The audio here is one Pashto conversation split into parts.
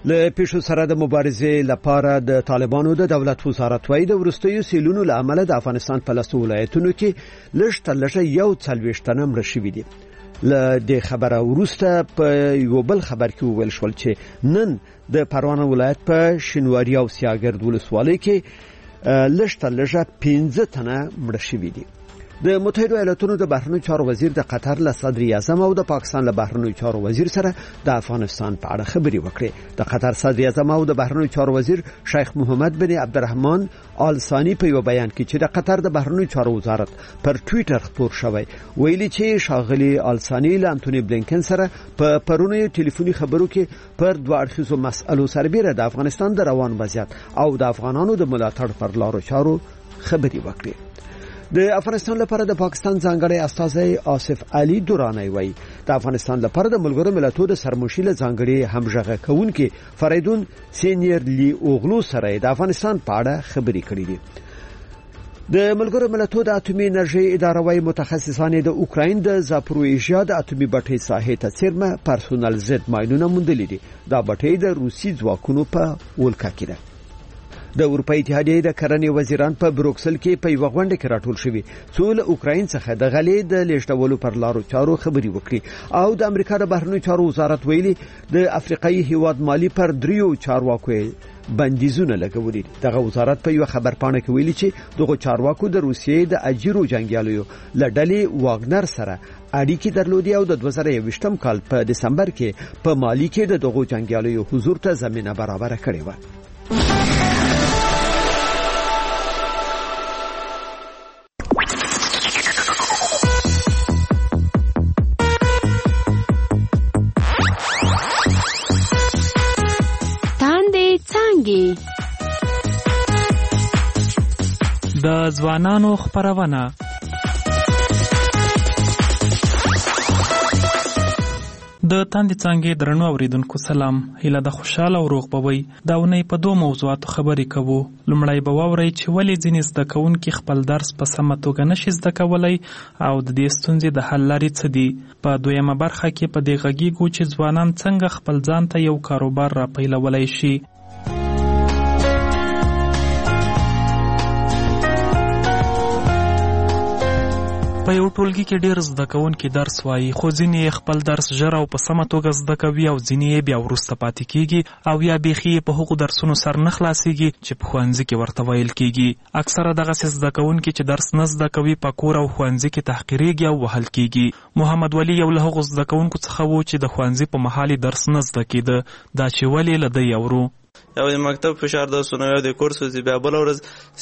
له پیښو سره د مبارزې لپاره د طالبانو د دولت وزارت وایي د ورستیو سیلونو له امله د افغانستان په لسو ولایتونو کې لږ تر لږه 41 تنه مړه شوي دي. له دې خبره وروسته په یو بل خبر کې وویل شول چې نن د پروان ولایت په شینواري او سیاګرد ولسوالۍ کې لږ تر لږه 15 تنه مړه شوي دي. د متحده ایالاتونو د بهرنیو چارو وزیر د قطر له صدر اعظم او د پاکستان له بهرنیو چارو وزیر سره د افغانستان په اړه خبرې وکړې. د قطر صدر اعظم او د بهرنیو چارو وزیر شیخ محمد بن عبدالرحمن آل ثانی په یو بیان کې چې د قطر د بهرنیو چارو وزارت پر ټوئیټر خبر شوی ویلي چې شاغلي آل ثانی له انټونی بلینکن سره په پرونی ټلیفوني خبرو کې پر دوه اړخیزو مسألو سربېره د افغانستان د روان وضعیت او د افغانانو د ملاتړ پر لارو چارو خبرې وکړې. د افغانستان لپاره د پاکستان ځانګړی استازی آصف علي دورانی وایي د افغانستان لپاره د ملګرو ملتونو د سرمشیل ځانګړي همغږي کوونکي فریدون سینیر لی اوغلو سره د افغانستان په اړه خبرې کړې دي. د ملګرو ملتونو د اټومي انرژي اداره وايي متخصصان د اوکراین د زاپروژیا د اټومي بټۍ ساحې ته څیرمه پرسونل ضد ماینونه موندلي دي. دا بټۍ د روسي ځواکونو په ولکه کې ده. د اروپای اتحادیې د کرنې وزیران په بروکسل کې په یو غونډه کې راټول شوي څو له اوکراین څخه د غلې د لیږدولو پر لارو چارو خبرې وکړي او د امریکا د بهرنیو چارو وزارت ویلي د افریقایي هیواد مالی پر دریو چارواکو بندیزونه لګولي. دغه وزارت په یو خبر پاڼه کې ویلي چې دغه چارواکو د روسیې د اجیرو جنگیالیو لړلې واګنر سره اړیکې درلودي او د 2021 کال په دسمبر کې په مالی کې د دغه جنگیالیو حضور ته زمينه برابر کړې و. د ځوانانو خبرونه د تاندې څنګه درنو اوریدونکو سلام. هیله د خوشاله او روغ بوي. دا ونې په دوه موضوعاتو خبرې کوو. لومړی به واورئ چې ولې ځینې زده کوونکي خپل درس په سمه توګه نشي زده کولی او د دې ستونزې د حل لارې څه دي. په دویمه برخه کې په دې غږیږو چې ځوانان څنګه خپل ځان ته یو کاروبار را پیلولی شي. په یو ټولګي کې ډېر زده کوونکي درس وایي خو ځینې خپل درس ژر او په سمه توګه زده کوي او ځینې بیا وروسته پاتې کیږي او یا بیخي په هغو درسونو سر نه خلاصیږي چې په ښوونځي کې ورته ویل کیږي. اکثره دغسې زده کوونکي چې درس نه زده کوي په کور او ښوونځي کې تحقیریږي او وهل کیږي. محمد ولی یو له هغو زده کوونکو څخه و چې د ښوونځي په مهال درس نه زده کیده. دا چې ولې له ده اورو. یو د مکتب فشار درسونه یو د کورس چې بیا بل ورځ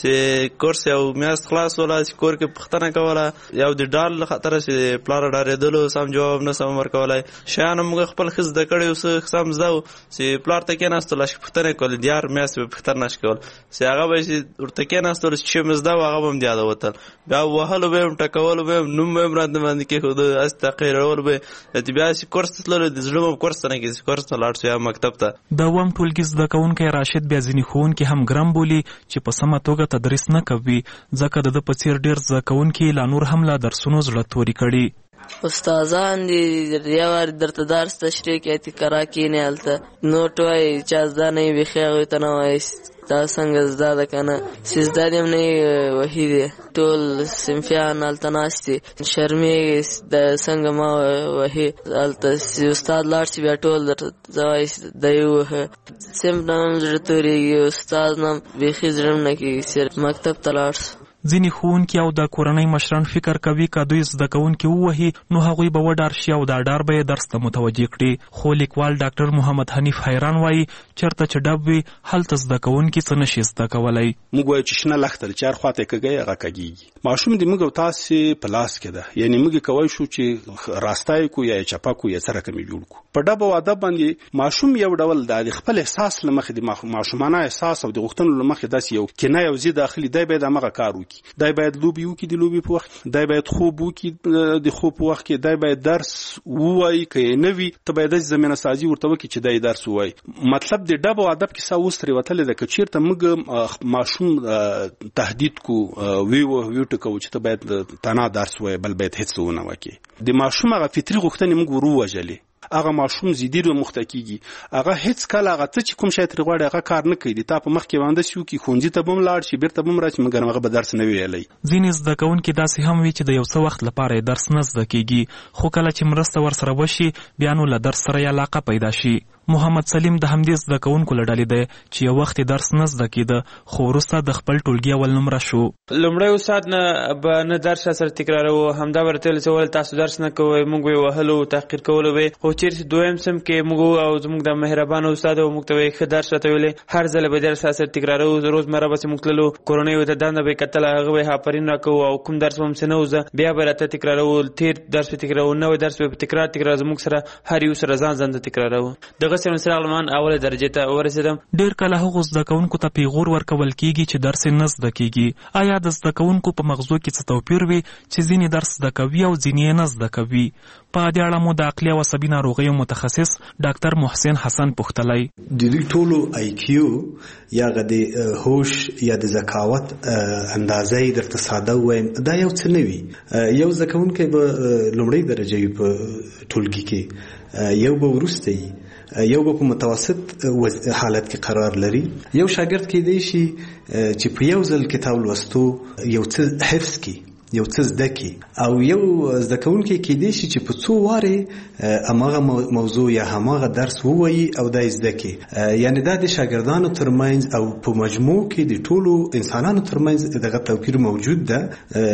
چې کورس یو میاشت خلاص ولا چې کور کې پښتنه کوله یو د ډال له خطر چې پلار ډارېدلو سم جواب نه سم ورکولای شیان موږ خپل خز د کړي اوس سم زده چې پلار ته کې ناستل چې پښتنه کول دیار میاشت به پښتنه نش کول چې هغه به چې ورته کې ناستل چې مزده هغه هم دی وتل بیا وهلو به ټکول به نوم به مراد باندې کې خود استقرار به بیا چې کورس تلل د ظلم کورس نه کې کورس ته لاړ شو مکتب ته د وم ټولګي زده کوونکي راشد بیا ځینې ښوونکي هم ګرم بولي چې په سمه توګه تدریس نه کوي ځکه د ده په څېر ډېر زده کوونکي لا نور هم له درسونو زړه توري کړي. استادان دي یو وار درته درس تشریح کوي تکرار کینې هلته نوټ وایي چا زده نه وي بیخي هغوی ته نه وایي دا څنګه زده ده که نه چې زده دې هم نه وهي دي ټول صنفیان هلته ناست دي شرمېږي د څنګه ما وهي هلته چې استاد لاړ شي بیا ټول درته زه وایي دی ووهه صنف نه هم زړه تورېږي استاد نه هم بیخي زړه نه کېږي صرف مکتب ته لاړ شو. ځینې ښوونکي او د کورنۍ مشران فکر کوي که دوی زده کوونکي ووهي نو هغوی به وډار شي او دا ډار به یې درس ته متوجه کړي. خو لیکوال ډاکټر محمد حنیف حیران وایي چېرته چې ډب وي هلته زده کوونکي څه نشي زده کولی. موږ وایو چې شنه لښته د چار خواته یې کږی هغه کږېږي. ماشوم د موږ او تاسې په لاس کې ده یعنې موږ کولی شو چې راستی کو یا یې چپه کو یا څه رقم یې جوړ کو. په ډب او ادب باندې ماشوم یو ډول د خپل احساس له مخې د ماشومانه احساس او د غوښتنو له مخې داسې یو کنایه او ضد داخلي دی باید همغه کار وکړي. دی باید لوبي وکړي د لوبي په وخت دی باید خوب وکړي د خوب په وخت کې دی باید درس ووایي که یې نه وي ته باید داسې زمینه سازي ورته وکړي چې دی درس ووایي. مطلب د ډب او ادب کیسه اوس ترې وتلې ده که چېرته موږ ماشوم تهدید کو وټکوو چې ته باید تنها درس ووایي بل باید هېڅ ونه وکړي د ماشوم هغه فطري غوښتنې موږ ور ووژلې هغه ماشوم زیدیر و مختکیږي هغه هیڅ کله هغه ته چې کوم شی تر غواړي هغه کار نه کوي تا په مخ کې وانده شو کې خونځي ته بم لاړ شي بیرته بم راشي مګر هغه به درس نه ویلي. ځینې زده کوونکي داسې هم وي چې د یو څه وخت لپاره درس نه زده کیږي خو کله چې مرسته ورسره وشي بیا نو له درس سره علاقه پیدا شي. محمد سلیم د همدې زده کوونکو له ډلې دی چې یو وخت درس نه زده کېده خو وروسته د خپل ټولګي اول نمره شو. لومړی استاد نه درس سره تکرارو همدا ورته چې تاسو درس نه کوئ موږ یې وهلو تحقیر کولو وي خو چیرته دویم سم کې موږ او زموږ د مهربان استاد او موږ ته ښه درس راته ویلې هر ځل به درس سره تکرارو روزمره به موږ تللو کورنۍ ته دنده به کتل هغه به هاپرین راکو او کوم درس هم څه نه وزه بیا به راته تکرارو تیر درس تکرارو نو درس به تکرار زموږ سره هر یو سره ځان تکرارو دغه څه مسلمان اوله درجه ته ورسېدم. ډېر کله هغو زده کوونکو ته پیغور ورکول کیږي چې درس نه زده کیږي. آیا د زده کوونکو په مغزو کې څه توپیر وي چې ځینې درس زده کوي او ځینې نه زده کوي؟ په دې اړه مو د عقلي او عصبي ناروغیو متخصص ډاکټر محسن حسن پوښتلی. د دوی ټولو IQ یا د هوش یا د ذکاوت اندازې درته ساده وایم دا یو څه نه وي. یو زده کوونکی به لومړۍ درجه وي په ټولګي کې یو به وروسته یو به په متوسط حالت کې قرار لري. یو شاګرد کېدای شي چې په یو ځل کتاب لوستو یو څه حفظ کړي یو څه زده کړي او یو زده کوونکی کېدای شي چې په څو واره هماغه موضوع یا هماغه درس ووایي او دا زده کړي. یعنی دا د شاګردانو ترمنځ او په مجموع کې د ټولو انسانانو ترمنځ دغه توپیر موجود ده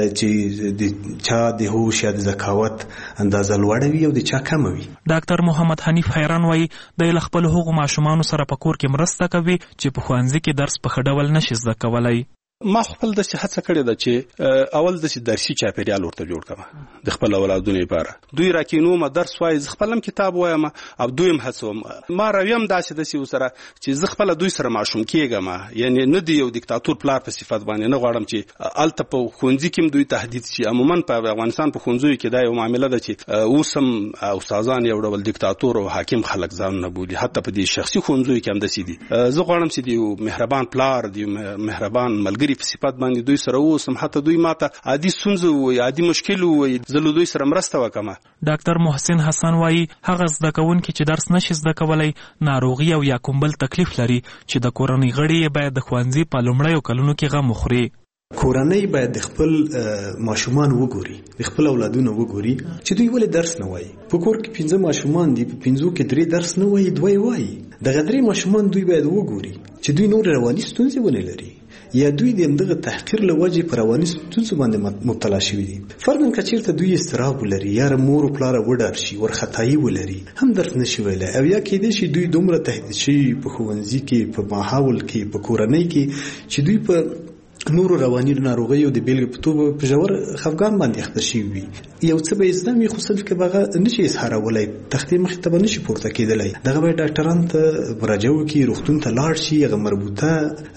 چې د چا د هوش یا د ذکاوت اندازه لوړه وي او د چا کمه وي. ډاکټر محمد حنیف حیران وایي د خپل هغو ماشومانو سره په کور کې مرسته کوي چې په ښوونځي کې درس په ښه ډول نشي زده کولی. ما خپل د هڅه کړې ده چې اول د درسي چاپیریال ورته جوړ کړم د خپل اولادونو لپاره دوی راکینو ما درس وای ز خپلم کتاب وایم او دویم هڅوم ما راویم داسې د سی سره چې ز خپل دوی سره ماشوم کېږم یعنی نه دی یو دیکتاتور پلار په صفت باندې نه غواړم چې الته په خونځي کې دوی تهدید شي. عموما په افغانستان په خونځو کې دا یو معاملې ده چې اوسم استادان یو ډول دیکتاتور او حاکم خلک ځان نه بولي حتی په دې شخصي خونځو کې هم دسي دي. زه غواړم چې دی مهربان پلار دی مهربان ملګری په صفات باندې دوی سره اوسم حتی دوی ماته عادي ستونزه وي عادي مشکل وي زه دوی سره مرسته وکم. ډاکټر محسن حسن وایي هغه زده کوونکي چې درس نشي زده کولی ناروغي او یا کوم بل تکلیف لري چې د کورنۍ غړي باید د ښوونځي په لومړیو کلونو کې غم وخوري. کورنۍ باید د خپل ماشومان وګوري د خپل اولادونو وګوري چې دوی ولې درس نه وایي. په کور کې 15 ماشومان دي په 15 کې 3 درس نه وایي 2 وایي. دغه 3 ماشومان دوی باید وګوري چې دوی نور رواني ستونزې ونه لري یا دوی د همدغه تحقیر له وجې په رواني ستونزو باندې مبتلا شوي دي. فرضاً که چېرته دوی اضطراب ولري یا مور و پلاره وډار شي وارخطایي ولري هم درس نشي ویلی او یا کېدای شي دوی دومره تهدید شوي په ښوونځي کې په ماحول کې په کورنۍ کې چې دوی په نورو رواني ناروغیو د بیلګې په توګه په ژور خفګان باندې اخته شوي وي. یو څه به زده وي خو صرف کې به هغه نشي اظهارولی تختې مخې ته به نشي پورته کېدلی. دغه باید ډاکټرانو ته مراجعه وکړي روغتون ته لاړ شي هغه مربوطه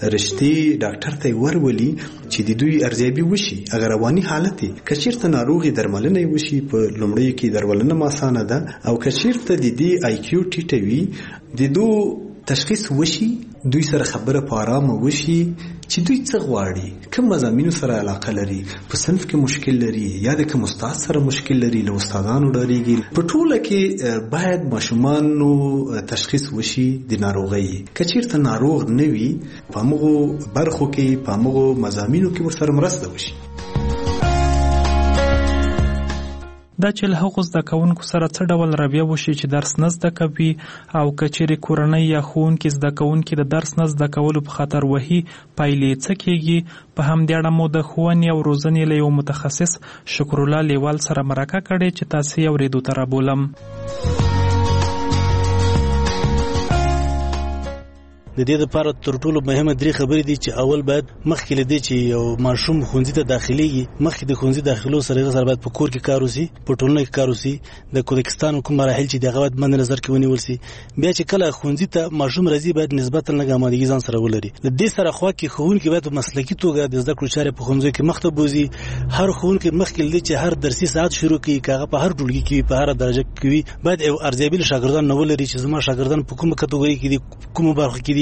رشتې ډاکټر ته یې ورولي چې د دوی ارزیابي وشي هغه رواني حالت یې که چېرته ناروغي درملنه یې وشي په لومړیو کې درملنه اسانه ده او که چېرته د دې IQ ټیټه وي د دو تشخیص وشي دوی سره خبره په آرامه وشي چې دوی څه غواړي کوم مضامینو سره علاقه لري په صنف کې مشکل لري یا د کوم استاد سره مشکل لري له استادانو ډاریږي. په ټوله کې باید ماشومانو تشخیص وشي د ناروغۍ که چېرته ناروغ نه وي په همغو برخو کې په همغو مضامینو کې ورسره مرسته وشي. دا چې له هغو زده کوونکو سره څه ډول رویه وشي چې درس نه زده کوي او که چیرې کورنۍ یا ښوونکي زده کوونکي د درس نه زده کولو په خاطر وهي پایلې څه کېږي. په همدې اړه مو د ښوونې او روزنې له یو متخصص شکرالله لیوال سره مرکه کړې چې تاسې یې اورېدو ته رابولم. د دې لپاره تر ټولو مهمه درې خبرې دي چې اول باید مخکې له دې چې یو ماشوم ښوونځي ته داخليږي مخکې د ښوونځي داخلو سره باید په کور کې کار وشي په ټولنه کې کار وشي د کوزاکستان کوم مراحل چې دغه باید مد نظر کې ونیول شي. بیا چې کله ښوونځي ته ماشوم راځي باید نسبتا لږ آمادګي ځان سره ولري. د دې سره خوا کې ښوونکي باید په مسلکي توګه د زده کړو چارې په ښوونځي کې مخ ته بوزي. هر ښوونکی مخکې له دې چې هر درسي ساعت شروع کړي کاغه په هر ټولګي کې په هر درجه کې باید ارزیابي له شاګردانو ولري چې زما شاګردان په کومه کټګوري کې دي کومه برخه کې دي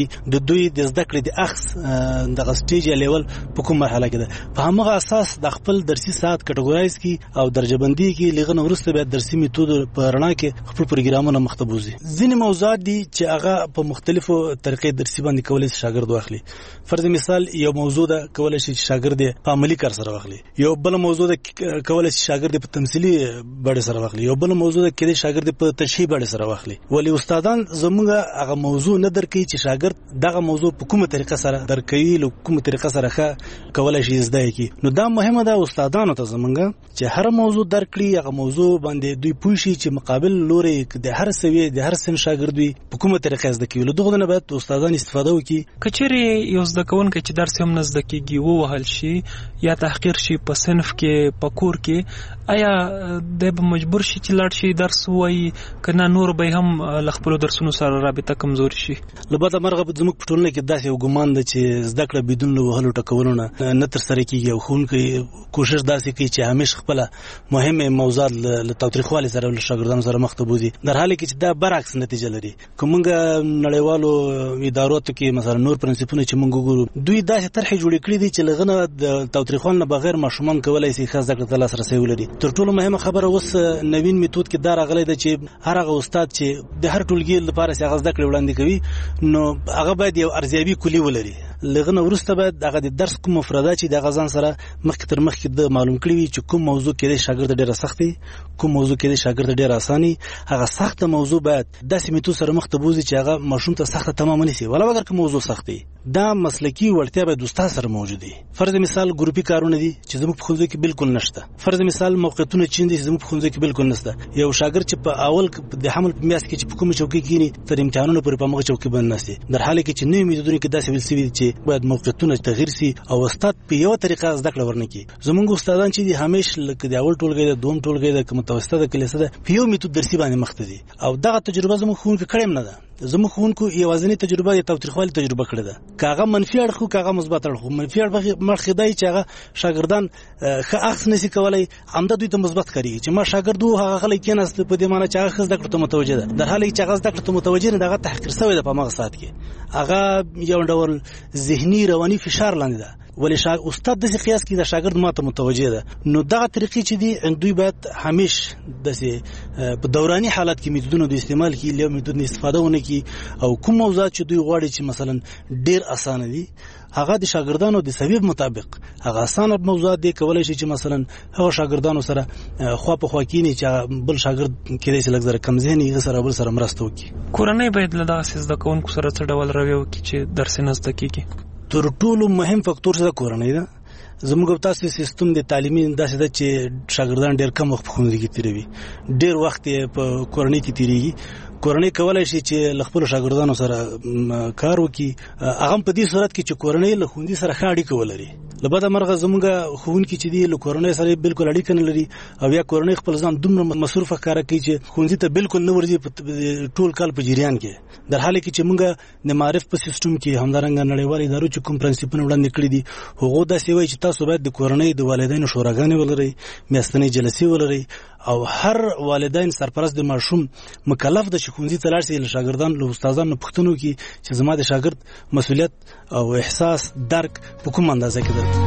چې د دوی د زده کړې د اخص د سټیج یا لیول په کوم مرحله کې ده په همغه اساس د خپل درسي ساعت کټګورایز کی او درجه بندي کی لغنه ورسته به درسي میتود په رڼا کې خپل پروګرامونه مختبوزي ځینې موضوعات دي چې هغه په مختلفو طریقې درسي باندې کولای شي شاګرد واخلي فرض مثال یو موضوع ده کولای شي شاګرد په عملی کار سره واخلي یو بل موضوع ده کولای شي شاګرد په تمثيلي بڼه سره واخلي یو بل موضوع ده کله شاګرد په تشریح بڼه سره واخلي ولی استادان زموږه هغه موضوع نه درکې چې شاګرد دغه موضوع په کومه طریقه سره درکوي له کومه طریقه سره کولای شي زده کی نو دا مهمه ده استادانو ته زمونږه چې هر موضوع درکړي هغه موضوع باندې دوی پوښي چې مقابل لوري د هر سوي د هر سن شاګرد وي په کومه طریقه زده کوي له دغه نه باید استادان استفاده وکړي کچېرې یو زده کوونکی چې درس هم نه زده کیږي ووهل شي یا تحقیر شي په صنف کې په کور کې آیا د به مجبور شي چې لاړ شي درس وایي کنه نور به هم ل خپل درسونو سره رابطه کمزوري شي لبته مرغه زموږ په ټولنه کې داسې یو ګمان ده چې زده کړه بدون له وهلو ټکولو نه تر سره کیږي او ښوونکی کوشش داسې کوي چې همیشه خپل مهمه موضوعات له تاوتریخوالي سره له شاګردانو سره مخ ته بوزي در حال کې چې دا برعکس نتیجه لري کومه نړیوالو ادارو ته کې مثلا نور پرنسپونه چې موږ ګورو دوی داسې طرحې جوړې کړې دي چې لغنه د تاوتریخوالي نه بغیر ماشومان کولای شي خاص زده کړه ته لاسرسي ولري تر ټولو مهمه خبره اوس نوین میتود کې دا راغلی ده چې هر هغه استاد چې د هر ټولګي لپاره څنګه زده کړې وړاندې کوي نو هغه باید یو ارزیابي کلی ولري لغنه ورسته باید هغه د درس کوم مفردات چې د غزان سره مخکې تر مخکې د معلوم کړی وي چې کوم موضوع کې د شاګرد ډیره سختي کوم موضوع کې د شاګرد ډیره اساني هغه سخته موضوع باید داسې میتود سره مخ ته بوزي چې هغه ماشوم ته سخته تمام نشي ولا اگر کوم موضوع سختي دا مسلکی وړتیا باید استاد سره موجود وي فرض مثال ګروپي کارونه دي چې زموږ په ښوونځي کې بالکل نشته فرض مثال موقعیتونه چې زموږ په ښوونځي کې بالکل نشته یو شاګرد چې په اول د حمل په میاشت کې چې په کومه چوکۍ کېني تر امتحانونو پورې په هغه چوکۍ باندې نشي در حال کې چې نوې میتودونه کې داسې ویل شوي چې باید موقعیتونه تغیر شي او استاد په یو طریقه زده کړه ورنکي زموږ استادان چې دي همیشه لکه د اول ټولګي د دوم ټولګي د متوسطه د کلیسه ده په یو میتود درسي باندې مخ ته دي او دغه تجربه زموږ ښوونکي کړم نه ده زموږ ښوونکو یوازینی تجربه یا تاوتریخوالي تجربه کړې ده کاغه منفي اړخ کاغه مثبت اړخ منفي اړخ مخ خدای چې هغه شاګردان ښه اخص نشي کولای همدا دوی ته مثبت کوي چې ما شاګرد هغه غلې کېناست په دې معنی چې هغه زده کړه ته متوجه ده در حال چې هغه زده کړه ته متوجه نه دغه تحقیر شوی ده په مغز سات کې هغه یو ډول ذهني رواني فشار لاندې ده ولی استاد د قیاس کې د شاګرد ماته متوجه ده نو دغه طریقې چې دي دوی باید همیشه د په دوراني حالت کې میتودونو د استعمال کې له میتود استفاده ونه کی او کوم موضوعات چې دوی غواړي چې مثلا ډیر اسانه دي هغه د شاګردانو د سبب مطابق هغه اسانه موضوعات دي کولای شي چې مثلا هغه شاګردانو سره خوا په خوا کینی چې بل شاګرد کېدای شي لږ کم ذهني سره بل سره مرسته وکړي کورنۍ باید له داسې زده کوونکو سره څه ډول رویه وکړي چې درس نه زده کیږي تر ټولو مهم فاکتور څه کورنۍ ده زموږ تاسو سیستم د تعلیمي داسې ده چې شاګردان ډېر کم وخت په ښوونځي کې تیروي ډېر وخت په کورنۍ کې تیریږي کورنۍ کولای شي چې خپل شاګردانو سره کار وکړي هغه په دې صورت کې چې کورنۍ له ښوونځي سره ښه اړیکه ولري لبدا مرغه زموږ ښوونکي چې دی له کورنۍ سره بالکل اړیکه نه لري او یا کورنۍ خپل ځان دومره مصروفه کار کوي چې ښوونځي ته بالکل نه ورځي ټول کال په جریان کې در حال کې چې موږ د معرف په سیستم کې همدارنګه نړیوال ادارو چې کوم پرنسپونه وړاندې کړی دي هغه دا سوي چې تاسو باید د کورنۍ د والدینو شوراګانې ولرئ میاشتنۍ جلسې ولرئ او هر والدین سرپرست د ماشوم مکلف د ښوونځي ته لاړ شي له شاګردانو له استادانو پوښتنه وکړي چې زما د شاګرد مسؤلیت او احساس درک په کوم اندازه کې ده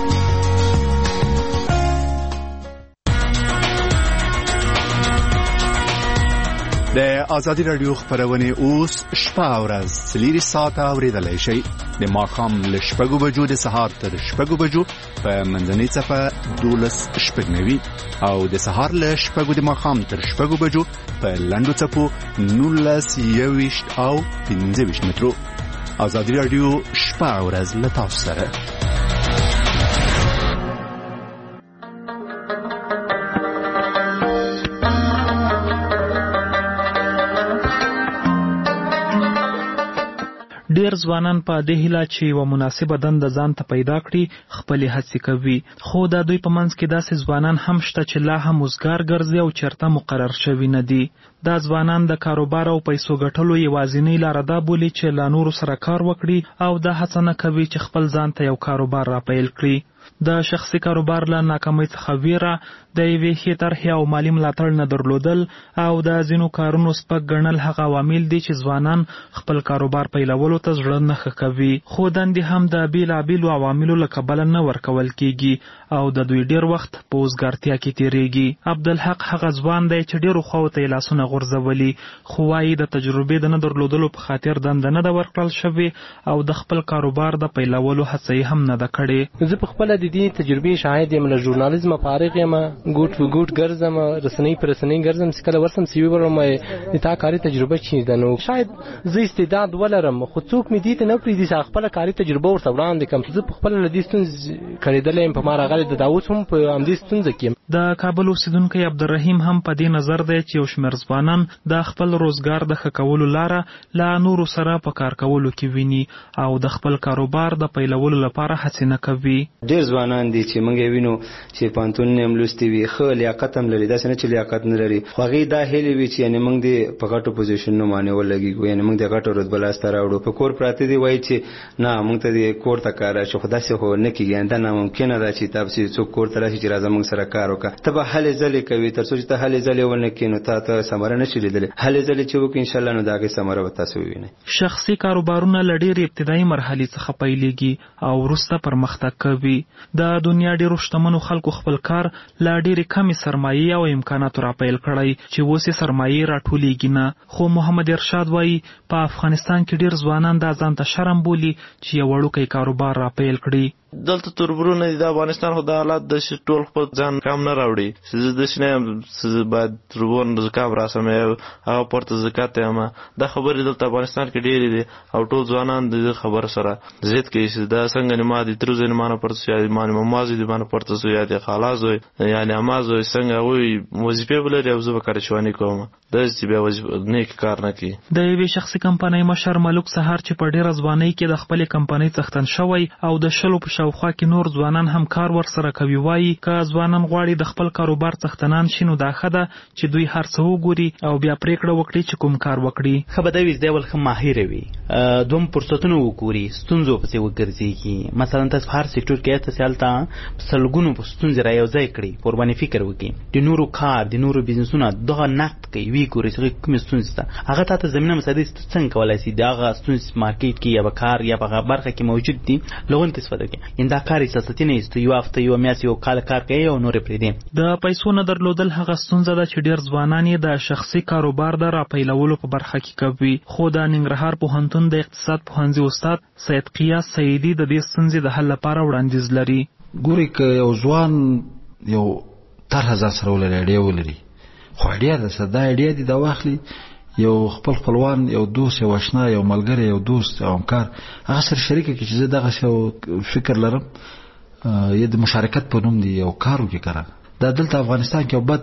د ازادي رادیو خبرونه اوس شپه او ورځ 3 ساعته اوریدلای شي د ماخام له شپږو بجو د سهار تر شپږو بجو په منځنۍ صفه 12 شپږنوي او د سهار له شپږو د ماخام تر شپږو بجو په لندو صفو 19 او 15 مترو ازادي رادیو شپه او ورځ له تاسو سره ډیر ځوانان په دې هیله چې یو مناسبه دنده ځان ته پیدا کړي خپل هڅې کوي خو دا دوی په منځ کې داسې ځوانان هم شته چې لا هم وزګار ګرځي او چرته مقرر شوي نه دي دا ځوانان د کاروبار او پیسو ګټلو یوازینۍ لاره دا بولي چې له نورو سره کار وکړي او دا هڅه نه کوي چې خپل ځان ته یو کاروبار را پیل کړي د شخصي کاروبار له ناکامۍ څخه ویره، د یوې ښې طرحې او مالي ملاتړ نه درلودل او د ځینو کارونو سپک ګڼل هغه عوامل دي چې ځوانان خپل کاروبار پیلولو ته زړه نه ښه کوي. خو دندې هم د بېلابېلو عواملو له کبله نه ورکول کیږي او د دوی ډېر وخت په وزګارتیا کې تېرېږي. عبدالحق هغه ځوان دی چې ډېرو خواو ته یې لاسونه غورځولي، خو وایي د تجربې د نه درلودلو په خاطر دنده نه ده ورکړل شوې او د خپل کاروبار د پیلولو هڅه یې هم نه ده کړې. زه په خپله د دې تجربې شاهد یم، له ژورنالیزمه فارغ یم، ګوټ په ګوټ ګرځم، رسنۍ په رسنۍ ګرځم، چې کله ورسم سی وي ورم د تا کاري تجربه چې ده، نو شاید زه استعداد ولرم خو څوک مې دې ته نه پرېږدي چې خپله کاري تجربه ورته وړاندې کړم. زه په خپله له دې ستونزې کړېدلی یم، په ما راغلی د داوود هم په همدې ستونزه کې یم. د کابل اوسیدونکی عبدالرحیم هم په دې نظر دی چې یو شمېر ځوانان د خپل روزګار د ښه کولو لاره له نورو سره په کار کولو کې ویني او د خپل کاروبار د پیلولو لپاره هڅې نه کوي. ډېر ځوانان دي چې موږ یې وینو چې پوهنتون یې هم لوستي وي، ښه لیاقت هم لري، داسې نه چې لیاقت نه لري، خو هغوی دا هیلې وي چې یعنې موږ دې په غټو پوزیشنونو باندې ولګېږو، یعنې موږ د غټو رتبه لاسته راوړو. په کور پراته دي وایي چې نه موږ ته دې کور ته کار راشي، خو داسې خو نه کېږي، دا ناممکنه ده چې تاسې څوک کور ته راشي چې راځه موږ سره کار وکړه. ته به هلې ځلې کوي، تر څو چې ته هلې ځلې ونه کړې نو ته ثمره نه شي لیدلی. هلې ځلې چې وکړې انشاءالله نو د هغې ثمره به تاسو ووینئ. شخصي کاروبارونه له ډېرې ابتدایي مرحلې څخه پیلېږي او وروسته پرمختګ کوي. د دنیا ډېرو شتمنو خلکو خپل کار له ډېرې کمې سرمایې او امکاناتو راپیل کړی چې اوس یې سرمایې راټولېږي نه. خو محمد ارشاد وایي په افغانستان کې ډېر ځوانان دا ځان ته شرم بولي چې یو وړوکی کاروبار راپیل کړي. دلته توربرونه دي د افغانستان، خو د حالات د ټول خپل ځان کم نه راوړي چې زه داسې نه یم چې باید توربون زکام راسم هغه پورته زکات یم. دا خبرې دلته افغانستان کې ډېرې دي او ټول ځوانان د دې خبرو سره ضد کوي چې دا څنګه نما دي تر ځای نه پورته شي، یا مانه ممازي دي باندې پورته شي، یا د خلاص وي یعنی امازو څنګه وي وظیفه بلري او زه به کار شوانی کوم، دا چې بیا نیک کار نه کوي. د یوې شخصي کمپنۍ مشر ملک سهار چې په ډېره ځوانۍ کې د خپلې کمپنۍ څښتن شوی او د 10 په شاوخوا کې نور ځوانان هم کار ورسره کوي، وایي که ځوانان غواړي د خپل کاروبار څښتنان شي نو دا ښه ده چې دوی هر څه وګوري او بیا پریکړه وکړي چې کوم کار وکړي. ښه به دا وي چې دی ول ښه ماهر وي، دوم فرصتونه وګوري، ستونزو پسې وګرځېږي. مثلا تاسو هر سکتور کې تاسو هلته سلګونو په ستونزې را یو ځای کړي، قرباني فکر وکړي، د نورو کار د نورو بزنسونه دغه نقد کوي، وی ګوري چې کومې ستونزې ده، هغه تاسو زمينه مساعده څنګه کولای شي دغه ستونزې مارکیټ کې یا به کار یا به برخه کې موجود دي لغون کې استفاده کوي. ان دا کار اساسي نه است، یو هفته یو میاشت یو کال کار کوي او نور پرې دي. د پیسو نه درلودل هغه ستونزه ده چې ډېر ځوانان یې د شخصي کاروبار د راپیلولو په برخه کې کوي. خو د ننګرهار پوهنتون د اقتصاد پوهنځي استاد سید قیاس سیدی د دې ستونزې د حل لپاره وړاندیز لري. ګوري که یو ځوان یو طرحه ځان سره ولري، اډیا ولري، خو اډیا ده څه دا اډیا دي دا واخلي یو خپلوان، یو دوست، یو آشنا، یو ملګری، یو دوست، یو همکار هغه سره شریک کړي چې زه دغه یو فکر لرم، یا د مشارکت په نوم دی یو کار وکړي. کړه دا دلته افغانستان کې یو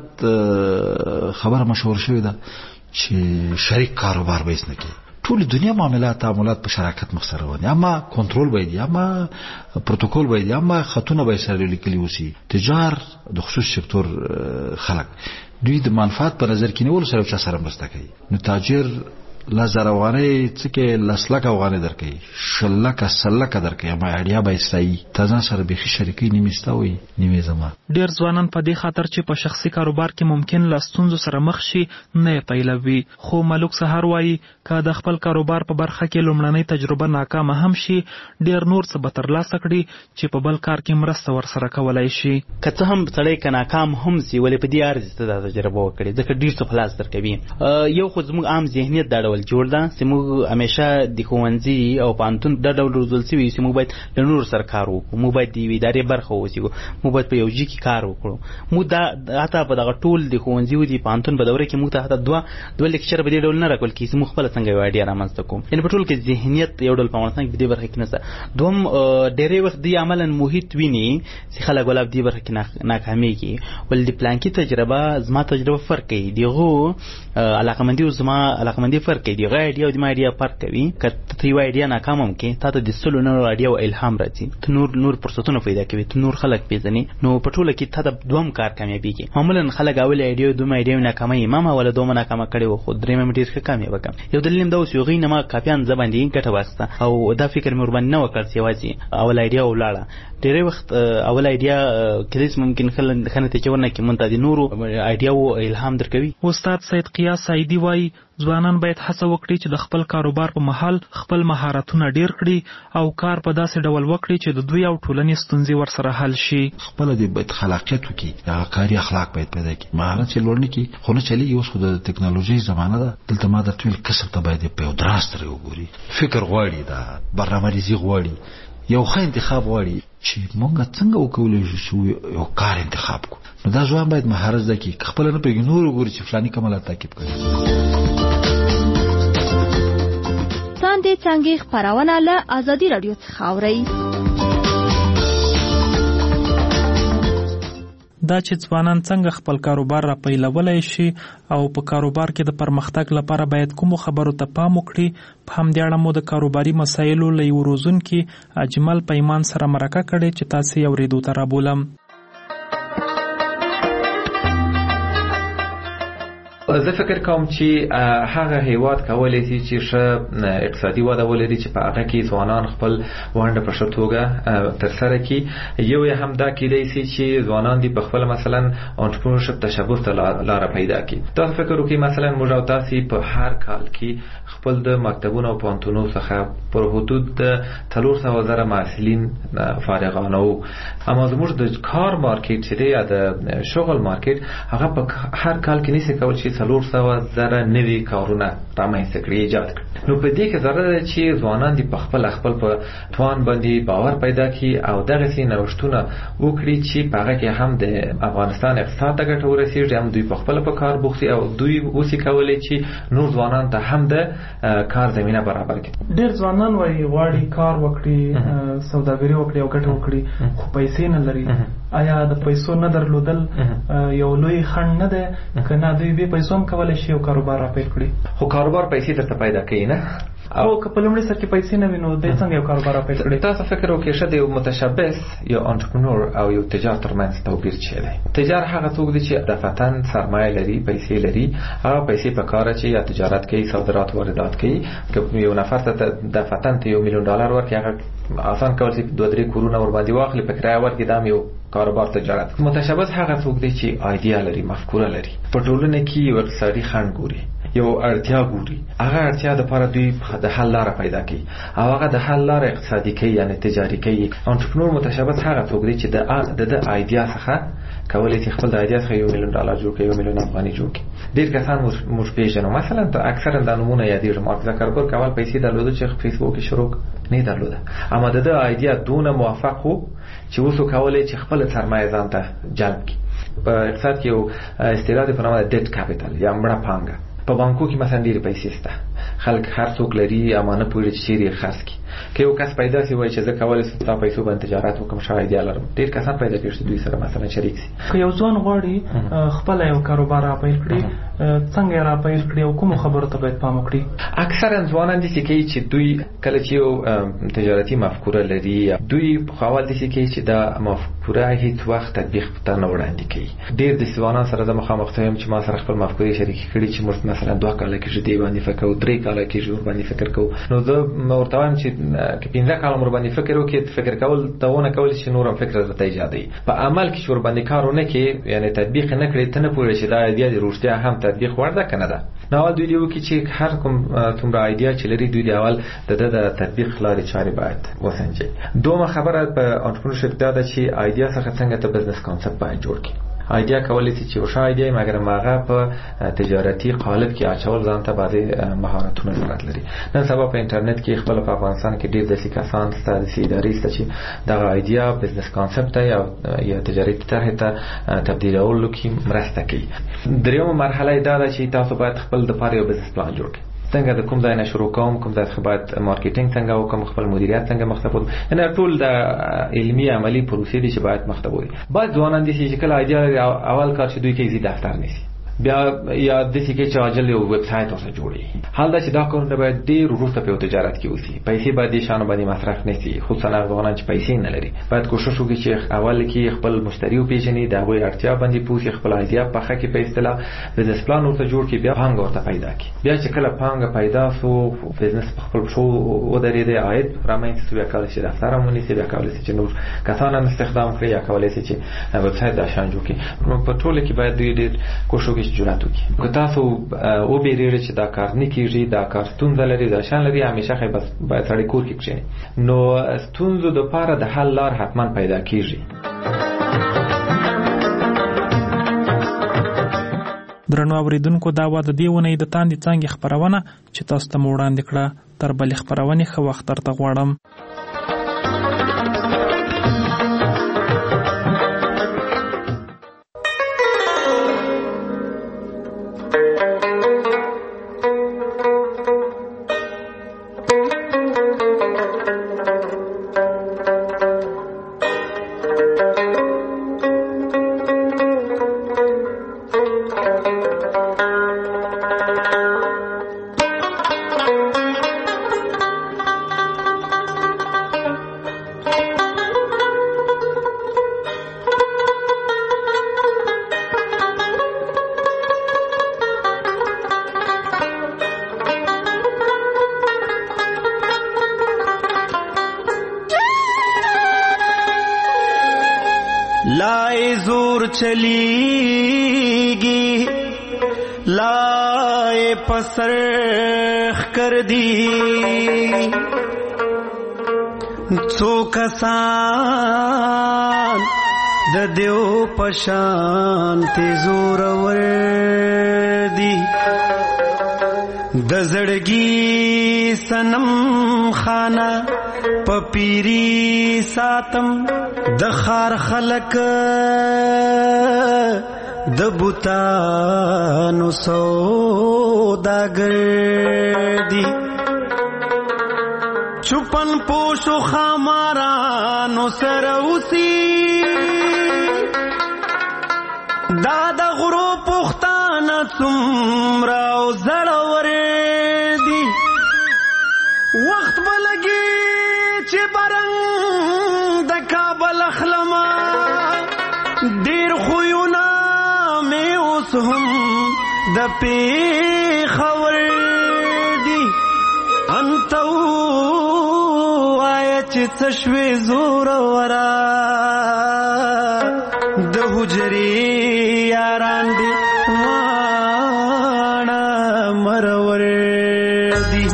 بد خبره مشهور شوې ده چې شریک کاروبار به هیڅ نه کوي. ټول دنیا معاملات تعاملات په شراکت مخ سره ونی، اما کنټرول باید، اما پروتوکول باید، اما خطونه به سره لیکلي وسی. تجار د خصوصي سکتور خلک دوی د منفعت په نظر کې نیول سره چا سره مرسته کوي. نو تاجر لزر افغانۍ څه کې لسلک افغانۍ درکوي، شلک سلک درکوي، اما اړیا به استایي تازه سره بيخي شریکي نیمستا وي نیمه زما. ډیر ځوانان په دې خاطر چې په شخصي کاروبار کې ممکن لاستونزو سره مخ شي نه پیلوي. خو ملک سهار وایي که د خپل کاروبار په برخه کې لومړنۍ تجربه ناکامه هم شي، ډیر نور څه به ترلاسه کړي چې په بل کار کې مرسته ورسره کولای شي. که څه هم سړی که ناکام هم سي ولې په دې ارزښت دا تجربه وکړي ځکه ډیر څه خلاص درکوي. یو خو زموږ عام ذهنیت دا ډول جوړ ده چې موږ همیشه د ښوونځي او پوهنتون دا ډول روزل شوي چې موږ باید له نورو سره کار وکړو، موږ باید د یوې ادارې برخه واوسو، موږ باید په یو ځای کې کار وکړو. موږ دا حتی په دغه ټول د ښوونځي او د پوهنتون په دوره کې موږ ته حتی دوه لیکچر په دې ډول نه راکول کېږي چې موږ خپله څنګه یو ایډیا رامنځته کوو. یعنې په ټول کې ذهنیت یو ډول په افغانستان کې په دې برخه کې نشته. دوم ډېری وخت دوی عملا محیط ویني چې خلک ولې په دې برخه کې ناکامېږي، ولې د پلانکي تجربه زما تجربه فرق کوي، دغه علاقمندي او زما علاقمندي فرق ورکړي دی غي ایډیا او د ما ایډیا فرق کوي کته تی وای ایډیا ناکام هم کې تا ته د سلو نور ایډیا او الهام راځي ته نور فرصتونه پیدا کوي ته نور خلک پیژني نو په ټوله کې ته د دوم کار کامیابیږي معمولا خلک اول ایډیا دوم ایډیا ناکامه امام ولا دوم ناکامه کړي و خو درې مې ډیر ښه کامیاب وکم یو دلیل دا اوس یو غي نه ما کاپیان زباندې ګټه واسطه او دا فکر مې ورباندې نه وکړ چې واځي اول ایډیا ولاړه ډېر وخت اول ایډیا کلیس ممکن خنته چې ورنه کې مونته دي نورو ایډیا او الهام درکوي. استاد سید قیاس سعیدی وایي ځوانان باید هڅه وکړي چې د خپل کاروبار په مهال خپل مهارتونه ډیر کړي او کار په داسې ډول وکړي چې د دوی او ټولنې ستونزې ورسره حل شي. خپل د باید خلاقیت وکړي یا کاري اخلاق باید پیدا کړي مهارت چې لوړ نه کړي خو نه چلی اوس خو د ټکنالوژي زمانه ده دلته ما د ټول کسب ته باید په درست لري وګوري فکر غواړي دا برنامه‌ریزي غواړي یو ښه انتخاب غواړي چې مونږ څنګه وکولای شو یو کار انتخاب کو نو دا ځوان باید مهارت زده کړي خپل نه پیګ نور وګوري چې فلاني کمالات تعقیب کړي. څنګه څنګه خبرونه له ازادي رادیو څخه اوري دا چې ځوانان څنګه خپل کاروبار را پیلولای شي او په کاروبار کې د پرمختګ لپاره باید کوم خبرو ته پام وکړي په همدې اړه مو د کاروباري مسایلو له یو روزونکي اجمل پیمان سره مرکه کړې چې تاسو یې اورېدو ته رابولم. زه فکر کوم چې هغه هیواد کولای شي چې ښه اقتصادي وده ولري چې په هغه کې ځوانان خپل ونډه په ښه توګه ترسره کړي. یو یې هم دا کېدای شي چې ځوانان دي په خپل مثلا انټرپرنورشپ تشبث ته لاره پیدا کړي. تاسو فکر وکړئ مثلا موږ او تاسو په هر کال کې خپل د مکتبونو او پوهنتونونو څخه پر حدود د 300,000 محصلین فارغانه وو اما زموږ د کار مارکیټ چې دی یا د شغل مارکیټ هغه په هر کال کې نشي کول چې 400,000 نوي کارونه رامنځته کړي ایجاد کړي. نو په دې کې ضرورت ده چې ځوانان دي په خپل په توان باندې باور پیدا کړي او دغه سي نوښتونه وکړي چې په هغه کې هم د افغانستان اقتصاد ته ګټه ورسیږي هم دوی په خپل په کار بوختي او دوی اوسې کولای چې نور ځوانان ته هم د کار زمينه برابر کړي. ډېر ځوانان وايي غواړي کار وکړي سوداګري وکړي او ګټه وکړي خو پیسې نه لري. آیا د پیسو نه درلودل یو لوی خنډ نه ده کنه دوی به پیسو هم کولای شي او کاروبار را پیل کړي؟ خو کاروبار پیسې درته پیدا کوي نه او که په لومړي سر کې پیسې نه وینو د څنګه یو کاروبار را پیل کړي؟ تاسو فکر وکړئ چې یو متشبث یو انټرپرنور او یو تجار ترمنځ توپیر چي دی. تجار هغه څوک دی چې دفتن سرمایه لري پیسې لري هغه پیسې په کار چې یا تجارت کوي صادرات واردات کوي که یو نفر ته دفتن ته $1 ملیون ورکړي هغه آسان کول چې 2-3 کورونه ور باندې واخلي په کرایه ورکړي دا یو کاروبار تجارت. متشبث هغه څوک دی چې ایډیا لري مفکوره لري په ټولنه کې یو اقتصادي خنډ ګوري یو اړتیا ګوري هغه اړتیا د لپاره دوی د حل لار پیدا کوي او هغه د حل لار اقتصادي کوي یعنی تجاري کوي. انټرپرنور متشبث هغه څوک دی چې د ایډیا څخه کولای شي خپل د ایډیا څخه $1 ملیون جوړ کړي $1 ملیون افغاني جوړ کړي. ډیر کسان موږ پیژنو مثلا ته اکثرا د نمونه یادېږي مارک زکربرګ اول پیسې درلوده چې فیسبوک شروع نه درلوده اما د ایډیا دونه موافق وو چې وسو کولای چې خپل سرمایه ځان ته جلب کړي. په اقتصاد کې یو اصطلاح په نامه ډیټ کاپیټل یا مړه پانګه په بانکو کې مثلا ډېر پیسې شته خلک هر څوک لري اما نه پوهیږي چې چیرې خرڅ کړي. که یو کس پیدا شي وایي چې زه کولی شم په پیسو باندې تجارت وکړم شاید یې لرم ډېر کسان پیدا کېږي چې دوی سره مثلا شریک شي. که یو ځوان غواړي خپل یو کاروبار را پیل کړي څنګه را پیل کړي او کوم خبرو ته باید پام وکړي؟ اکثرا ځوانان دي چې کوي چې دوی کله چې یو تجارتي مفکوره لري دوی خپل دي چې کوي چې دا مفکوره هیڅ وخت تطبیق ته نه وړاندې کوي. ډېر د ځوانان سره د مخامخ یم چې ما سره خپل مفکورې شریک کړي چې موږ مثلا 2 کال کې دې باندې فکر او 3 کال کې جوړ باندې فکر کوو نو زه ورته وایم چې 15 کال عمر باندې فکر وکړي فکر کول ته ونه کول چې نورم فکر درته ایجادي په عمل کې شور باندې کارونه کې یعنی تطبیق نه کړی ته نه پوهې چې دا ایډیا د روشتیا هم تطبیق ورده کنه ده. نو دوی دیو کې چې هر کوم څومره ایډیا چې لري دوی دی اول د تطبیق لارې چارې باید وسنجي. دومره خبره په انټرپرنورشپ دا ده چې ایډیا څخه څنګه ته بزنس کانسپټ باید جوړ کړي. ایډیا کولای شي چې وشا ایډیا مګر ماغه په تجارتي قالب کې اچول ځان ته بعضي مهارتونه ضرورت لري. نن سبا په انټرنیټ کې خپل په افغانستان کې ډېر داسې کسان ستاسو ادارې چې دا ایډیا بزنس کانسپټ یا تجارتي طرح ته تبدیلولو کې مرسته کوي. دریمه مرحله دا ده چې تاسو باید خپل د پاره یو بزنس پلان جوړ کړئ. څنګه د کوم ځای نه شروع کوم کوم ځای څخه باید مارکیټینګ څنګه وکم خپل مدیریت څنګه مخته وړم نه ټول د علمي عملی پروسې دي چې باید مخته وړي. بعد ځوانان دي چې کله ایډیا اول کار چې دوی کې دفتر نشي بیا یا د دې کې چې اجل یو ویب سټ اوسه جوړي حال دا چې دا کارونه باید ډیر وروسته په تجارت کې وسی پیسې باید شانو باندې مصرف نشي خصوصا افغانان چې پیسې نه لري باید کوشش وکړي چې اول کې خپل مشتری او پیژني دا وی اړتیا باندې پوښي خپل ایډیا په خکه په اصطلاح بزنس پلان ورته جوړ کړي بیا پانګه ورته پیدا کړي بیا چې کله پانګه پیدا سو بزنس په خپل شو و درې د عاید رامنځته شي کله چې دفتر مونږ نشي بیا کولای شي چې نور کسان استخدام کړي یا کولای شي چې ویب سټ دا شان جوړ کړي په ټوله کې باید ډېر کوشش وکړي چې جوړات وکړي که تاسو او بیرېږئ چې دا کار نه کیږي دا کار ستونزه لري دا شان لري همیشه خې بس باید سړی کور کې کښېني نو ستونزو د پاره د حل لار حتما پیدا کیږي. درنو اوریدونکو دا و د دې ونې د تاندې څنګه خبرونه چې تاسو ته وړاندې کړه تر بل خبرونه خو وخت تر غواړم. لائے زور چلیگی لائے پسرخ کر دی څو کسان د دیو پشان تی زور ور دی د زړګي سنم خانه پپیری ساتم د خار خلق د بوتانو سوداګر دی چپن پوشو خامارانو سروسی دادا غرو پختانا څومره زړور دی وخت بلګي چې برنګ د کابل اخلما ډیر خوونه مې اوس هم د پیښور دی انت وای چې څه شوي زور ورا د حجرې یاران دی وانا مرور دی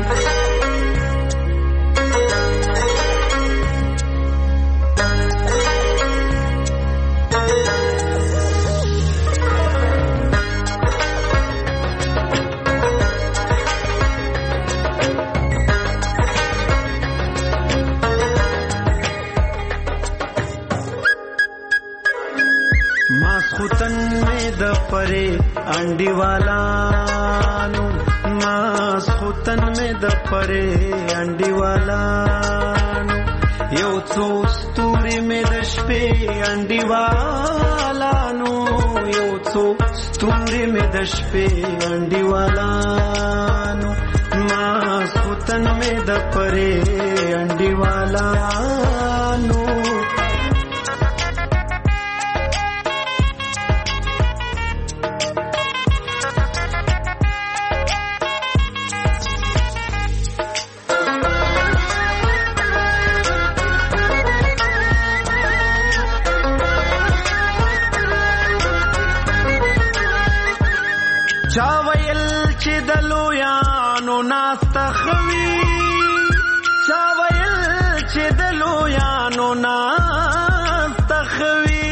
د پرې انډي والانو ماس خوتن مې د پرې انډي والانو یو څو ستوري مې د شپې انډي والانو یو څو ستوري مې د شپې انډي والانو ماس خوتن مې د پرې انډي والانو چاویل چې د لویانو ناستخوي چاویل چې د لویانو ناستخوي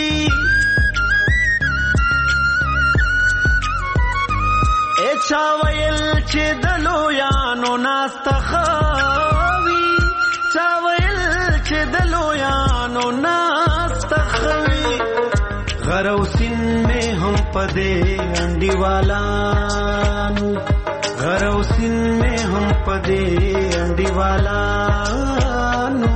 چاویل چې د لویانو ناستخوي چاویل چې د لویانو ناستخوي غروسین میں ہم پدے انڈی والانو غروسین میں ہم پدے انڈی والانو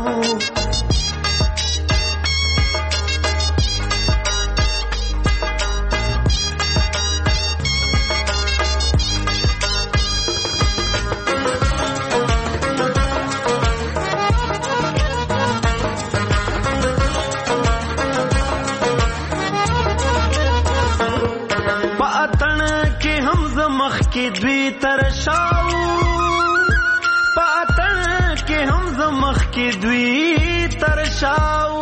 کې دوی ترشاو پاتن کې هم زمخ کې دوی ترشاو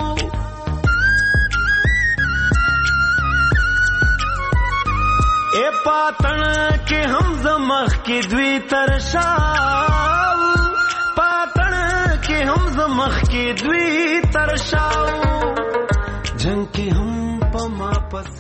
اے پاتن کې هم زمخ کې دوی ترشاو پاتن کې هم زمخ کې دوی ترشاو جنگ کې هم پما پس